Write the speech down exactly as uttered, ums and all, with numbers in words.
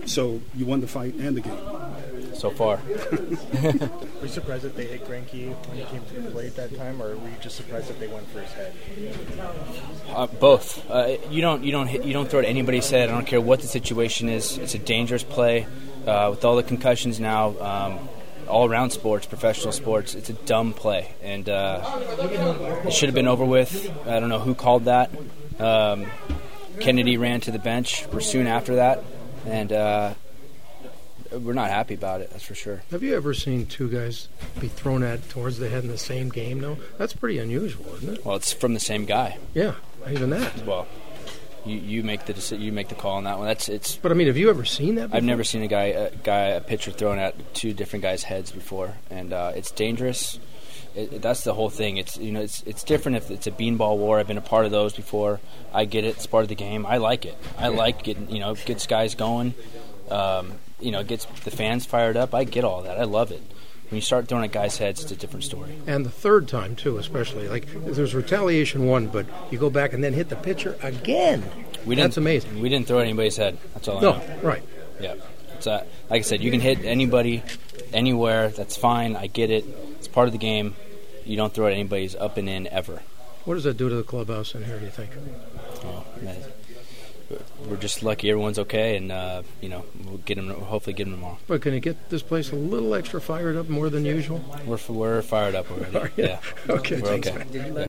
So you won the fight and the game. So far. Were you surprised that they hit Greinke when he came to the plate that time, or were you just surprised that they went for his head? Uh, both. Uh, you don't you don't hit, you don't throw at anybody's head. I don't care what the situation is. It's a dangerous play. Uh, with all the concussions now, um, all around sports, professional sports, it's a dumb play, and uh, it should have been over with. I don't know who called that. Um, Kennedy ran to the bench soon after that, and uh, we're not happy about it, that's for sure. Have you ever seen two guys be thrown at towards the head in the same game, though? That's pretty unusual, isn't it? Well, it's from the same guy. Yeah, even that. Well, you, you make the deci- you make the call on that one. That's it's. But I mean, have you ever seen that before? I've never seen a guy a guy a pitcher thrown at two different guys' heads before, and uh, it's dangerous. It, that's the whole thing. It's you know it's it's different if it's a beanball war. I've been a part of those before. I get it. It's part of the game. I like it. I like getting you know gets guys going. Um, you know gets the fans fired up. I get all that. I love it. When you start throwing at guys' heads, it's a different story. And the third time, too, especially. Like, there's retaliation one, but you go back and then hit the pitcher again. We That's didn't, amazing. We didn't throw at anybody's head. That's all I no, know. No, right. Yeah. It's, uh, like I said, you can hit anybody, anywhere. That's fine. I get it. It's part of the game. You don't throw at anybody's up and in ever. What does that do to the clubhouse in here, do you think? Oh, man. We're just lucky everyone's okay, and uh, you know we'll get them. Hopefully, get them tomorrow. But can it get this place a little extra fired up more than usual? We're we're fired up already. yeah. Okay. We're Thanks, okay. man.